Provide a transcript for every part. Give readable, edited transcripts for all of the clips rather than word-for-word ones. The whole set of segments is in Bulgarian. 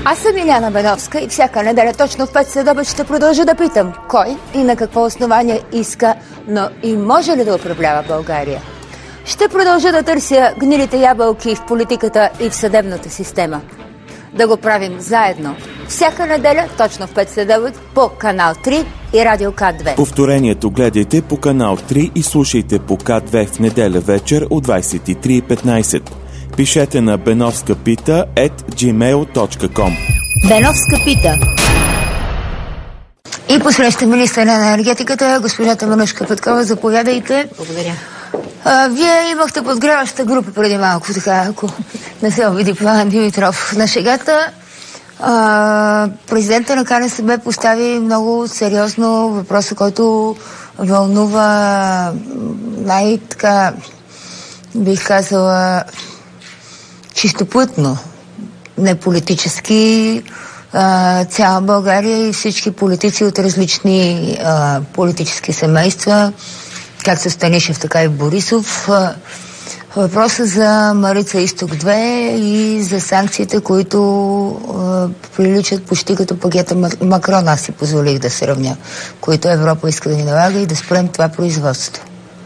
Аз съм Иляна Беновска и всяка неделя точно в 5 следобед ще продължа да питам кой и на какво основание иска, но и може ли да управлява България. Ще продължа да търся гнилите ябълки в политиката и в съдебната система. Да го правим заедно. Всяка неделя точно в 5 следобед по канал 3 и Радио К2. Повторението гледайте по канал 3 и слушайте по К2 в неделя вечер от 23:15. Пишете на benovskapita@gmail.com. Беновска пита. И посреща министъра на енергетиката, госпожа Теменужка Петкова. Заповядайте. Благодаря. Вие имахте подгряваща група преди малко, така, ако не се обиди Пламен Димитров. На шегата президента на КНСБ постави много сериозно въпроса, който вълнува най-така, бих казала, чистоплътно, не политически, цяла България и всички политици от различни политически семейства, както Станишев, така и Борисов. Въпроса за Марица Изток 2 и за санкциите, които приличат почти като пакета Макрон, аз си позволих да сравня, които Европа иска да ни налага и да спрем това производство.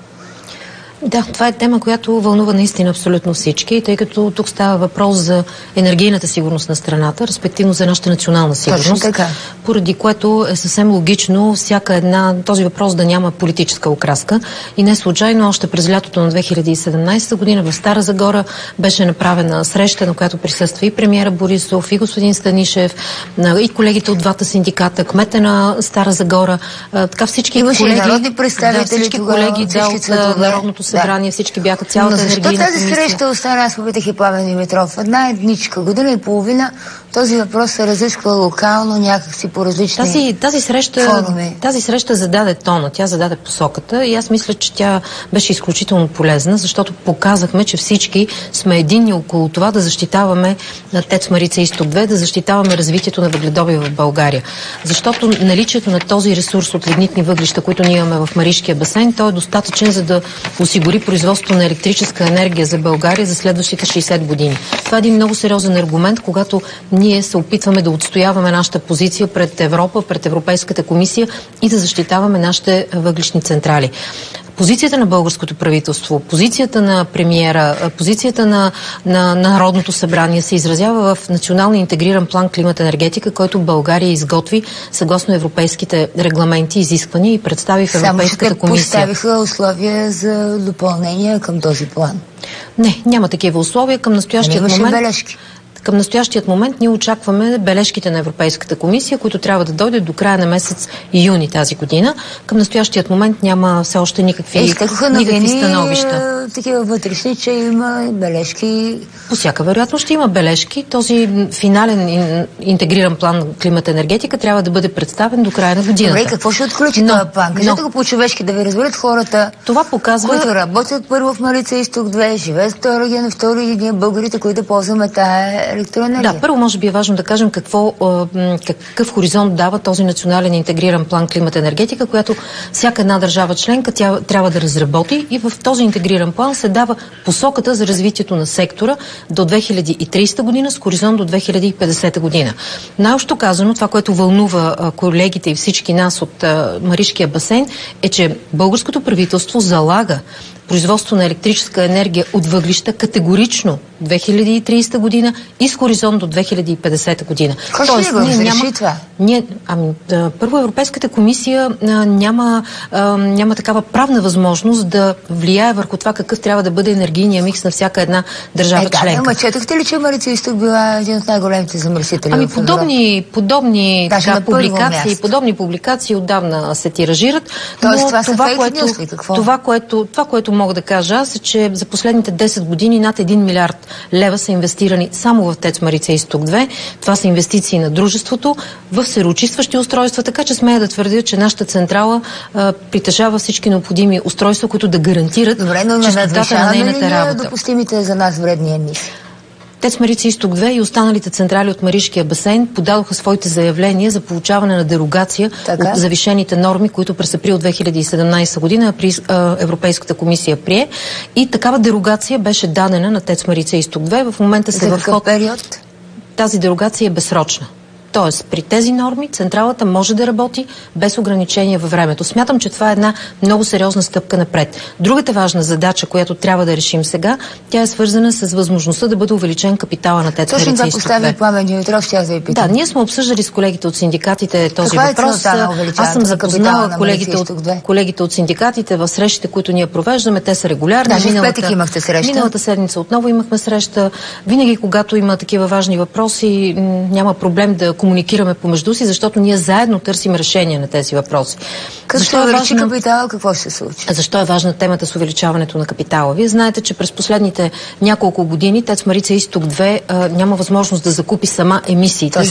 Да, това е тема, която вълнува наистина абсолютно всички, тъй като тук става въпрос за енергийната сигурност на страната, респективно за нашата национална сигурност. Точно така. Поради което е съвсем логично този въпрос да няма политическа окраска. И не случайно, още през лятото на 2017 година в Стара Загора беше направена среща, на която присъства и премиера Борисов, и господин Станишев, и колегите от двата синдиката, кмета на Стара Загора, така всички имаше колеги, народни представители, всички колеги от Народното събрание, всички бяха цялата енергийна комисия. Но защо тази среща остана, аз попитах и Пламен Димитров, една едничка, година и половина, този въпрос се разисква локално, някакси по различни форуми. Тази среща зададе тона, тя зададе посоката и аз мисля, че тя беше изключително полезна, защото показахме, че всички сме единни около това да защитаваме на ТЕЦ Марица Изток 2, да защитаваме развитието на въгледобива в България. Защото наличието на този ресурс от лигнитни въглища, които ние имаме в Маришкия басейн, той е достатъчен, за да осигури производство на електрическа енергия за България за следващите 60 години. Това е един много сериозен аргумент, когато ние се опитваме да отстояваме нашата позиция пред Европа, пред Европейската комисия и да защитаваме нашите въглищни централи. Позицията на българското правителство, позицията на премиера, позицията на Народното събрание се изразява в националния интегриран план климат-енергетика, който България изготви съгласно европейските регламенти, изисквания и представи в Европейската комисия. Поставиха условия за допълнение към този план? Не, няма такива условия. Към настоящият момент... бележки. Към настоящият момент ние очакваме бележките на Европейската комисия, които трябва да дойдат до края на месец юни тази година. Към настоящият момент няма все още никакви становища. Такива вътрешни, че има бележки. По всяка вероятност ще има бележки. Този финален интегриран план климат-енергетика трябва да бъде представен до края на годината. Добре, какво ще отключи този план? Кажете го по-човешки, да ви разберат хората, това показва, които работят първо в Марица Изток 2, живеят в този регион, второ и ние българите, които ползваме тая електроенергия. Да, първо може би е важно да кажем какъв хоризонт дава този национален интегриран план климат-енергетика, която всяка една държава членка трябва да разработи, и в този интегриран план се дава посоката за развитието на сектора до 2030 година с хоризонт до 2050 година. Най-общо казано, това, което вълнува колегите и всички нас от Маришкия басейн, е, че българското правителство залага производство на електрическа енергия от въглища категорично 2030 година и с хоризонт до 2050 година. Кой ще го разреши това? Първо, Европейската комисия няма такава правна възможност да влияе върху това какъв трябва да бъде енергийния микс на всяка една държава членка. Ама четохте ли, че Марица Изток била един от най-големите замърсители? Подобни публикации отдавна се тиражират. Тоест, това което мога да кажа аз, е, че за последните 10 години над 1 милиард лева са инвестирани само в ТЕЦ Марица Изток 2. Това са инвестиции на дружеството в сероочистващи устройства, така че смея да твърдя, че нашата централа притежава всички необходими устройства, които да гарантират чистотата на нейната работа. Допустимите за нас вредни емисии. ТЕЦ Марица Изток 2 и останалите централи от Маришкия басейн подадоха своите заявления за получаване на дерогация от завишените норми, които през април 2017 година Европейската комисия прие. И такава дерогация беше дадена на ТЕЦ Марица Изток 2. В момента се за какъв период? тази дерогация е безсрочна. Тоест, при тези норми централата може да работи без ограничения във времето. Смятам, че това е една много сериозна стъпка напред. Другата важна задача, която трябва да решим сега, тя е свързана с възможността да бъде увеличен капитала на ТЕЦ Марица изток 2. Точно това постави Пламен Димитров, ще да ви питам. Да, ние сме обсъждали с колегите от синдикатите този въпрос. Аз съм запознала колегите от синдикатите в срещите, които ние провеждаме. Те са регулярни. Миналата седмица отново имахме среща. Винаги, когато има такива важни въпроси, няма проблем да комуникираме помежду си, защото ние заедно търсим решение на тези въпроси. Защо е важно капитал, какво ще се случи? Защо е важна темата с увеличаването на капитала? Вие знаете, че през последните няколко години ТЕЦ Марица изток 2 няма възможност да закупи сама емисиите,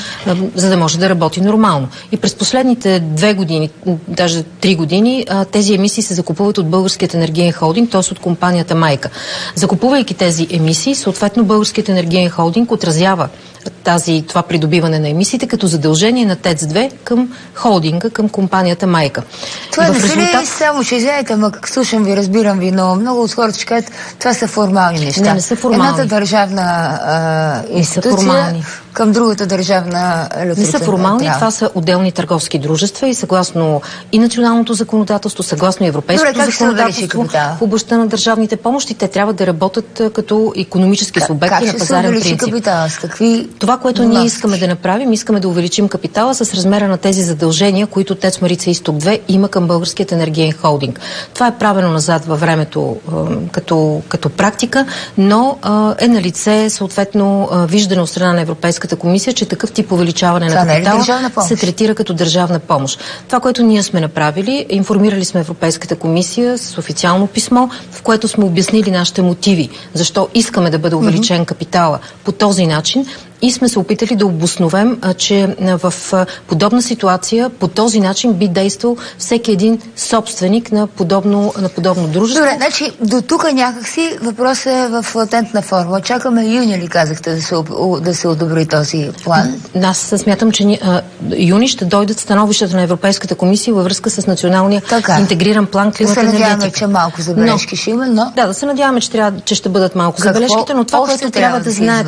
за да може да работи нормално. И през последните 2 години, даже 3 години, тези емисии се закупуват от Българският енергиен холдинг, т.е. от компанията майка. Закупувайки тези емисии, съответно Българският енергиен холдинг отразява това придобиване на емисиите като задължение на ТЕЦ-2 към холдинга, към компанията майка. Това не са ли само, че извиняйте, как слушам ви, разбирам ви, но много от хората ще кажат, това са формални неща. Не са формални. Едната държавна институция към другата държавна електроцентрала. Не са формални, това са отделни търговски дружества и съгласно и националното законодателство, съгласно европейското законодателство в областта на държавните помощи, те трябва да работят като икономически субекти на пазарен принцип. Капитала? С какви това, което ние искаме да направим, искаме да увеличим капитала с размера на тези задължения, които ТЕЦ Марица изток 2 има към Българският енергиен холдинг. Това е правено назад във времето като практика, но е на лице съответно виждане от страна на Европейската комисия, че такъв тип увеличаване на капитала се третира като държавна помощ. Това, което ние сме направили, информирали сме Европейската комисия с официално писмо, в което сме обяснили нашите мотиви, защо искаме да бъде увеличен капитала по този начин. И сме се опитали да обосновем, че в подобна ситуация по този начин би действал всеки един собственик на подобно дружество. Добре, значи до тук някакси въпросът е в латентна форма. Чакаме юни ли казахте да се одобри този план? Аз смятам, че юни ще дойдат становищата на Европейската комисия във връзка с националния интегриран план климат и енергетика. Да се надяваме, че малко забележки ще има, но... Да се надяваме, че ще бъдат малко забележките, но това, което трябва да знаят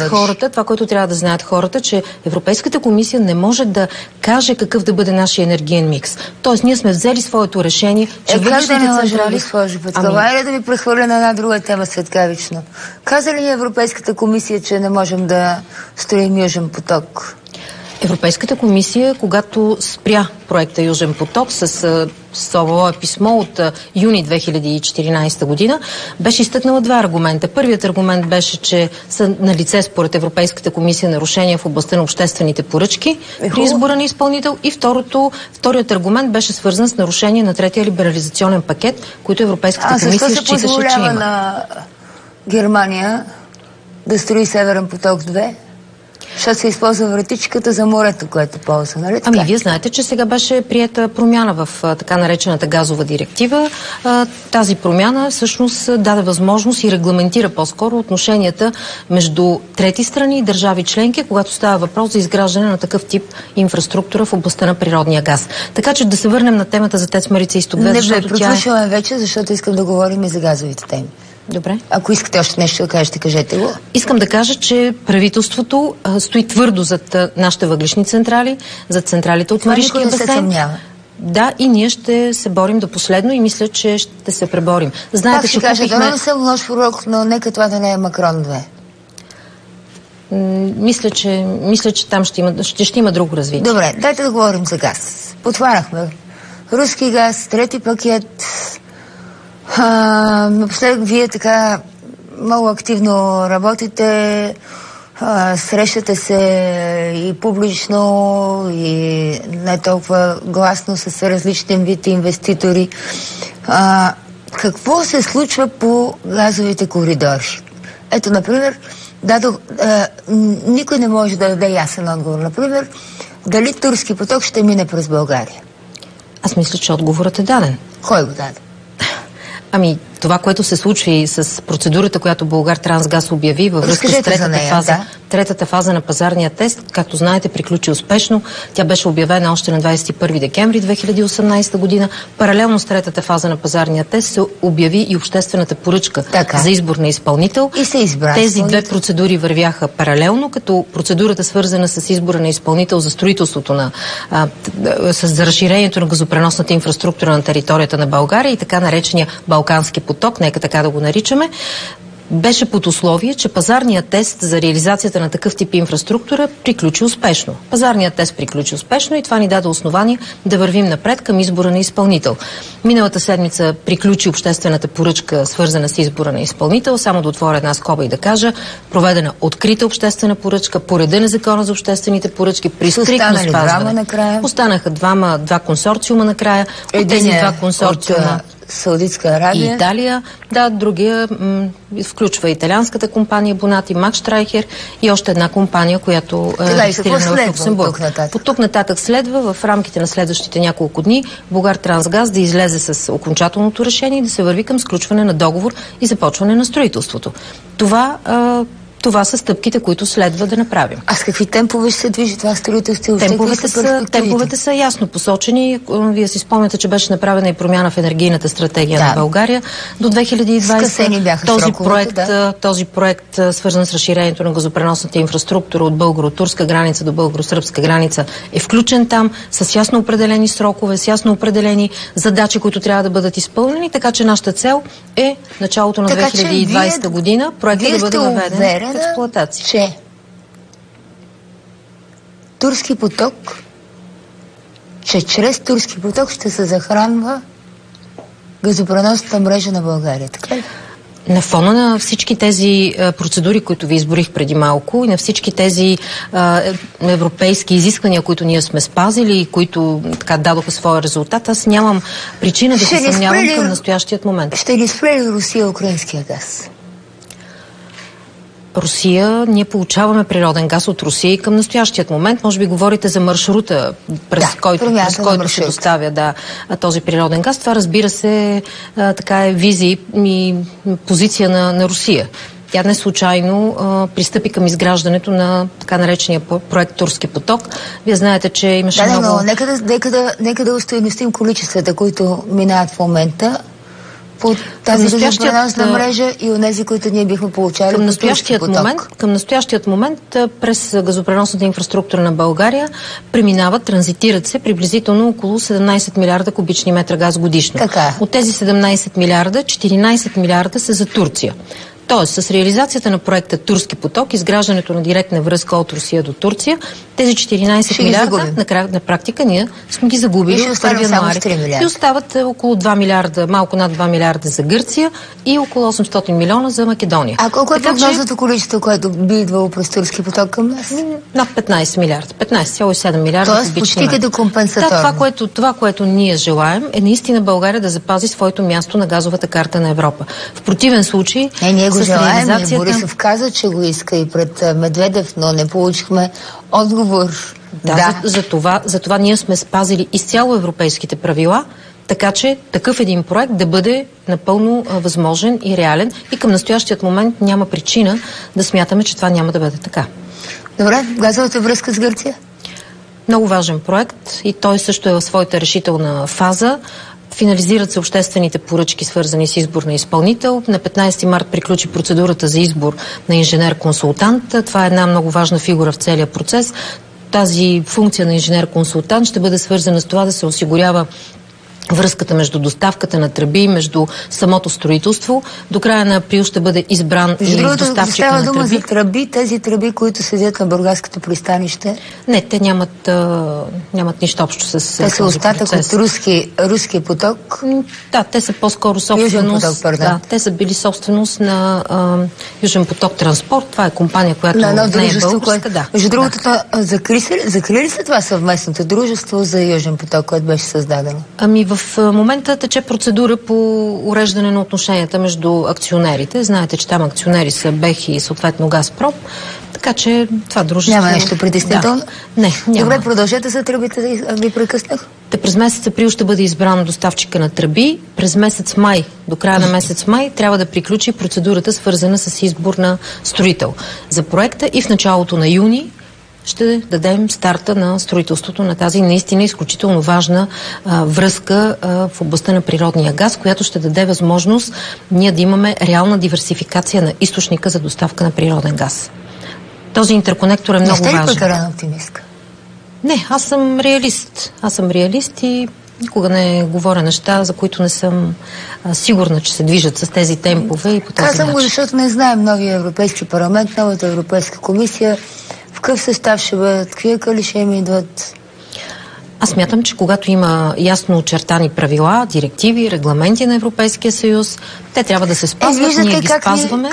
хората, че Европейската комисия не може да каже какъв да бъде нашия енергиен микс. Тоест, ние сме взели своето решение, че въглищните централи... Айде да ви прехвърля на една друга тема светкавично. Каза ли Европейската комисия, че не можем да строим Южен поток? Европейската комисия, когато спря проекта Южен поток с свое писмо от юни 2014 година, беше изтъкнала два аргумента. Първият аргумент беше, че са на лице според Европейската комисия нарушения в областта на обществените поръчки при избора на изпълнител, и вторият аргумент беше свързан с нарушение на третия либерализационен пакет, който Европейската комисия считаше, че има. Защо се на Германия да строи Северен поток 2? Защото се използва вратичката за морето, което ползва, нали така? Вие знаете, че сега беше приета промяна в така наречената газова директива. Тази промяна всъщност даде възможност и регламентира по-скоро отношенията между трети страни и държави членки, когато става въпрос за изграждане на такъв тип инфраструктура в областта на природния газ. Така че да се върнем на темата за ТЕЦ Марица изток 2, защото приключваме вече, защото искам да говорим и за газовите теми. Добре. Ако искате още нещо да кажете, кажете го. Искам да кажа, че правителството стои твърдо зад нашите въглищни централи, зад централите от Маришкия басейн. Да, и ние ще се борим до последно и мисля, че ще се преборим. Знаете, че купихме... не съм лош пророк, но нека това да не е Макрон 2. Мисля, че там ще има друго развитие. Добре, дайте да говорим за газ. Потваряхме руски газ, трети пакет. Напоследък вие така много активно работите, срещате се и публично, и не толкова гласно с различни вид инвеститори. Какво се случва по газовите коридори? Ето, например, никой не може да даде ясен отговор. Например, дали Турски поток ще мине през България? Аз мисля, че отговорът е даден. Кой го даде? Това, което се случи с процедурата, която Булгартрансгаз обяви във връзка с третата фаза на пазарния тест, както знаете, приключи успешно. Тя беше обявена още на 21 декември 2018 година. Паралелно с третата фаза на пазарния тест се обяви и обществената поръчка за избор на изпълнител. И се избра. Тези две процедури вървяха паралелно, като процедурата свързана с избора на изпълнител за строителството за разширението на газопреносната инфраструктура на територията на България и така наречения Балкански поток, нека така да го наричаме, беше под условие, че пазарният тест за реализацията на такъв тип инфраструктура приключи успешно. Пазарният тест приключи успешно и това ни даде основание да вървим напред към избора на изпълнител. Миналата седмица приключи обществената поръчка, свързана с избора на изпълнител. Само да отворя една скоба и да кажа, проведена открита обществена поръчка по реда на Закона за обществените поръчки при стриктно спазване. Останаха два консорциума накрая. От тези два консорциума Саудитска Арабия. И Италия. Да, другия включва италианската компания Бонати, Макштрайхер и още една компания, която е регистрирана в Люксембург. По тук нататък следва в рамките на следващите няколко дни Булгартрансгаз да излезе с окончателното решение и да се върви към сключване на договор и започване на строителството. Това са стъпките, които следва да направим. А с какви темпове ще се движи това строителство? Темповете са ясно посочени. Вие си спомняте, че беше направена и промяна в енергийната стратегия на България до 2020. Този проект, свързан с разширението на газопреносната инфраструктура от българо-турска граница до българо-сръбска граница, е включен там с ясно определени срокове, с ясно определени задачи, които трябва да бъдат изпълнени, така че нашата цел е началото на 2020 година проектът да бъде въведен в експлоатация. Че Турски поток, че чрез Турски поток ще се захранва газопреносната мрежа на България. Така ли? На фона на всички тези процедури, които ви изборих преди малко и на всички тези европейски изисквания, които ние сме спазили и които така дадоха своя резултат, аз нямам причина да се съмнявам към настоящият момент. Ще ни спре ли Русия украинския газ? Русия, ние получаваме природен газ от Русия и към настоящият момент. Може би говорите за маршрута, през който се доставя този природен газ. Това, разбира се, така е визия и позиция на Русия. Тя не случайно пристъпи към изграждането на така наречения проект Турски поток. Вие знаете, че имаше много... но нека да устойностим количествата, които минават в момента по тази газопреносна мрежа и онези, които ние бихме получали към настоящият момент през газопреносната инфраструктура на България транзитират се приблизително около 17 милиарда кубични метра газ годишно. От тези 17 милиарда, 14 милиарда са за Турция. Тоест, с реализацията на проекта Турски поток, изграждането на директна връзка от Русия до Турция, тези 14 милиарда на практика ние сме ги загубили от 1 януари. И остават около 2 милиарда, малко над 2 милиарда за Гърция и около 800 милиона за Македония. А колко е прогнозното количество, което би идвало през Турски поток към нас? Над 15 милиарда. 15,7 милиарда кубични метра. Почти компенсаторно. Това, което ние желаем, е наистина България да запази своето място на газовата карта на Европа. В противен случай го желаем. Борисов каза, че го иска и пред Медведев, но не получихме отговор. За това ние сме спазили изцяло европейските правила, така че такъв един проект да бъде напълно възможен и реален и към настоящият момент няма причина да смятаме, че това няма да бъде така. Добре, газовата връзка с Гърция? Много важен проект и той също е в своята решителна фаза. Финализират се обществените поръчки, свързани с избор на изпълнител. На 15 март приключи процедурата за избор на инженер-консултант. Това е една много важна фигура в целия процес. Тази функция на инженер-консултант ще бъде свързана с това да се осигурява връзката между доставката на тръби, между самото строителство. До края на април ще бъде избран и доставчика на тръби. Става дума за тръби, тези тръби, които седят на Бургаското пристанище? Не, те нямат нищо общо с те са остатък от руски поток? Да, те са по-скоро собственост. Те са били собственост на Южен поток транспорт. Това е компания, която не е българска. Между другото, закри ли се това съвместното дружество за Южен поток, което беше създадено? В момента тече процедура по уреждане на отношенията между акционерите. Знаете, че там акционери са БЕХ и съответно Газпром. Така че това дружество... Няма нещо притеснително? Не, няма. Добре, продължете за тръбите, ви прекъснах. През месец април ще бъде избран доставчика на тръби. През месец май, до края на месец май, трябва да приключи процедурата, свързана с избор на строител за проекта и в началото на юни ще дадем старта на строителството на тази наистина изключително важна връзка в областта на природния газ, която ще даде възможност ние да имаме реална диверсификация на източника за доставка на природен газ. Този интерконектор е много важен. Не сте ли прекалена оптимистка? Не, аз съм реалист и никога не говоря неща, за които не съм сигурна, че се движат с тези темпове и по този начин. Казвам го, защото не знаем новия Европейски парламент, новата Европейска комисия, в какъв състав ще бъдат, какви калиши им идват. Аз смятам, че когато има ясно очертани правила, директиви, регламенти на Европейския съюз, те трябва да се спазват, ние ги спазваме.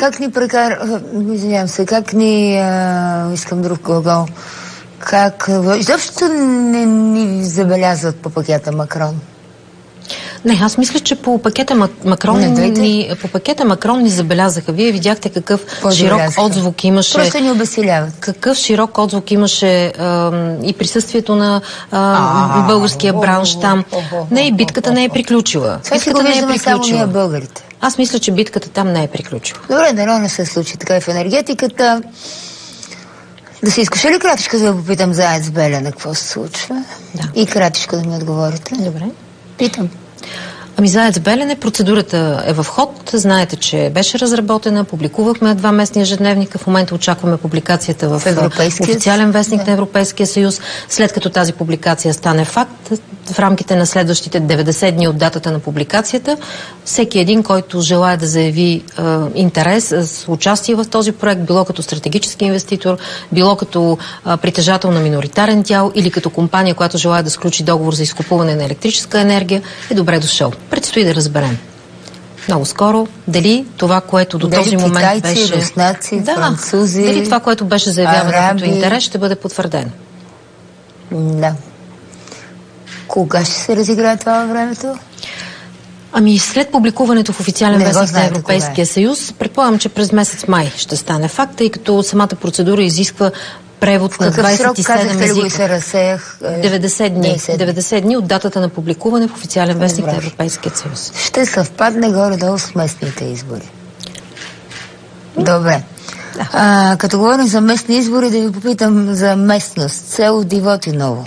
Искам друг глагол. Изобщо не ни забелязват по пакета Макрон. Не, аз мисля, че по пакета Макрон ни забелязаха. Вие видяхте какъв широк отзвук имаше. Просто ни обесиляват. Какъв широк отзвук имаше и присъствието на българския бранш там. Не, и битката не е приключила. Това си го виждаме само ние българите. Аз мисля, че битката там не е приключила. Добре, дано не се случи така и в енергетиката. Да се изкуша ли кратичко да попитам за АЕЦ Белене какво се случва? Да. И кратичко да ми отговорите. Добре. Питам. Ами за АЕЦ Белене процедурата е в ход. Знаете, че беше разработена, публикувахме 2 местни ежедневника. В момента очакваме публикацията в официален вестник на Европейския съюз. След като тази публикация стане факт, в рамките на следващите 90 дни от датата на публикацията, всеки един, който желая да заяви интерес с участие в този проект, било като стратегически инвеститор, било като притежател на миноритарен дял или като компания, която желая да сключи договор за изкупуване на електрическа енергия, е добре дошъл. Предстои да разберем много скоро дали това, което до този момент беше... руснаци, французи, дали това, което беше заявявано като интерес, ще бъде потвърдено. Да. Кога ще се разиграе това във времето? Ами след публикуването в официален вестник на Европейския съюз, предполагам, че през месец май ще стане факт, тъй като самата процедура изисква превод на 27 езика. 90 дни. 90 дни от датата на публикуване в официален вестник на Европейския съюз. Ще съвпадне горе-долу с местните избори. Добре. Да. Като говорим за местни избори, да ви попитам за местност. Село Дивотиново.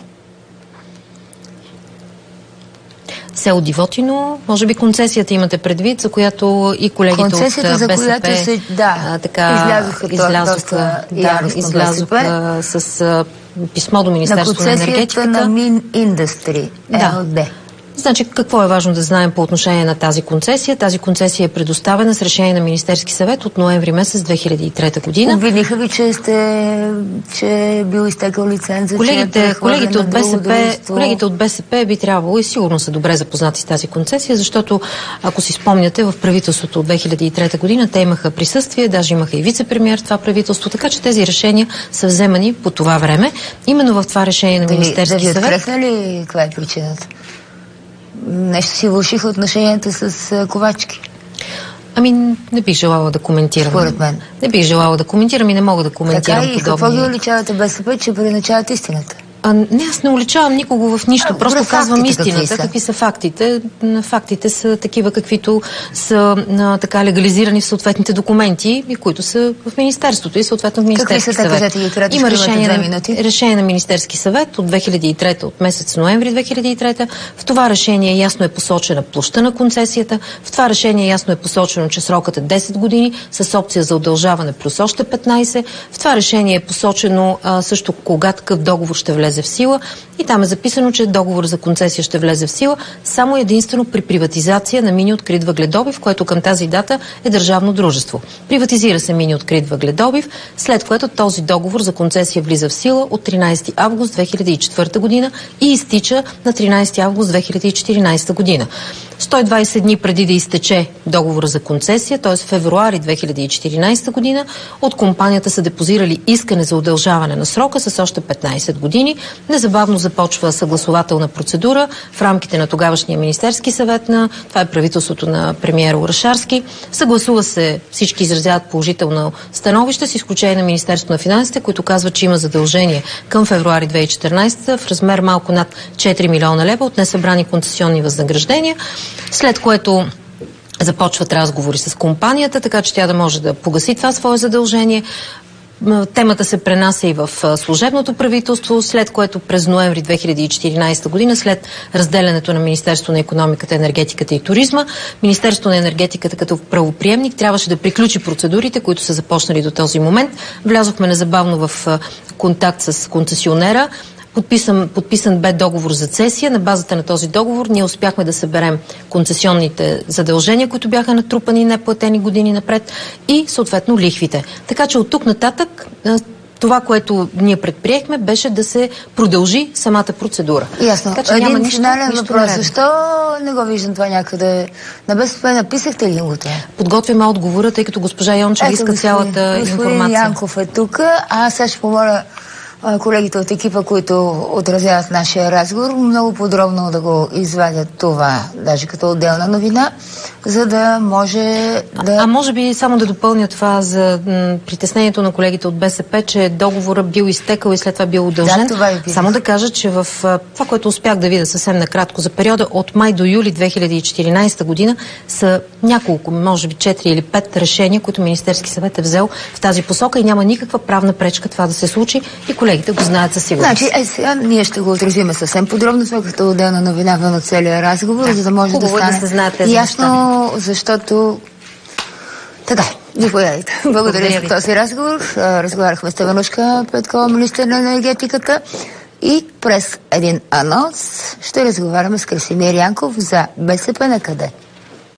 Село Дивотино, може би концесията имате предвид, за която и колегите от БСП излязоха с писмо до Министерството на енергетиката. На Мин Индъстри, ЕОД. Значи, какво е важно да знаем по отношение на тази концесия? Тази концесия е предоставена с решение на Министерски съвет от ноември месец 2003 година. Обвиниха ви, че е бил изтекал лиценз. Колегите от БСП би трябвало и сигурно са добре запознати с тази концесия, защото, ако си спомняте, в правителството от 2003 година те имаха присъствие, даже имаха и вице-премиер в това правителство, така че тези решения са вземани по това време. Именно в това решение на Министерски съвет... Да ви открехна ли каква е причината? Нещо си влошиха отношенията с Ковачки. Ами, не бих желала да коментирам. Според мен. Не бих желала да коментирам и не мога да коментирам подобни. Така и какво ги уличавате БСП, че преначават истината? Не, аз не уличавам никого в нищо, просто казвам истината. Какви са фактите? Фактите са такива, каквито са така легализирани в съответните документи и които са в Министерството и съответно в Министерски съвет. Има решение на Министерски съвет от 2003, от месец ноември 2003. В това решение ясно е посочена площта на концесията. В това решение ясно е посочено, че срокът е 10 години с опция за удължаване плюс още 15. В това решение е посочено също кога такъв договор ще влезе в сила и там е записано, че договор за концесия ще влезе в сила само единствено при приватизация на мини открит въгледобив, което към тази дата е държавно дружество. Приватизира се мини открит въгледобив, след което този договор за концесия влиза в сила от 13 август 2004 година и изтича на 13 август 2014 година. 120 дни преди да изтече договора за концесия, т.е. февруари 2014 година, от компанията са депозирали искане за удължаване на срока с още 15 години. Незабавно започва съгласователна процедура в рамките на тогавашния Министерски съвет това е правителството на премиера Орешарски. Съгласува се, всички изразяват положително становище, с изключение на Министерството на финансите, които казват, че има задължение към февруари 2014 в размер малко над 4 милиона лева от несъбрани концесионни възнаграждения, след което започват разговори с компанията, така че тя да може да погаси това свое задължение. Темата се пренася и в служебното правителство, след което през ноември 2014 година, след разделянето на Министерството на икономиката, енергетиката и туризма, Министерството на енергетиката като правоприемник трябваше да приключи процедурите, които са започнали до този момент. Влязохме незабавно в контакт с концесионера. Подписан бе договор за цесия. На базата на този договор ние успяхме да съберем концесионните задължения, които бяха натрупани неплатени години напред и съответно лихвите. Така че от тук нататък това, което ние предприехме, беше да се продължи самата процедура. Ясно. Така, че един финален въпрос. Защо не го виждам това някъде? На БСП написахте ли го това? Подготвяме отговора, тъй като госпожа Йончева иска цялата информация. Господин Янков е тук, а сега ще помоля колегите от екипа, които отразяват нашия разговор, много подробно да го извадят това, даже като отделна новина, за да може да... А може би само да допълня това за притеснението на колегите от БСП, че договорът бил изтекал и след това бил удължен. Да, само да кажа, че в това, което успях да видя съвсем накратко, за периода от май до юли 2014 година са няколко, може би 4 или 5 решения, които Министерски съвет е взел в тази посока и няма никаква правна пречка това да се случи и колегите го знаят със сигурност. Значи, сега ние ще го отразиме съвсем подробно, това като отделна новина вън от целия разговор, за да може да стане ясно, защото... Така, заповядайте. Благодаря за този разговор. Разговаряхме с Теменужка Петкова, министър на енергетиката, и през един анонс ще разговаряме с Красимир Янков за БСП на къде.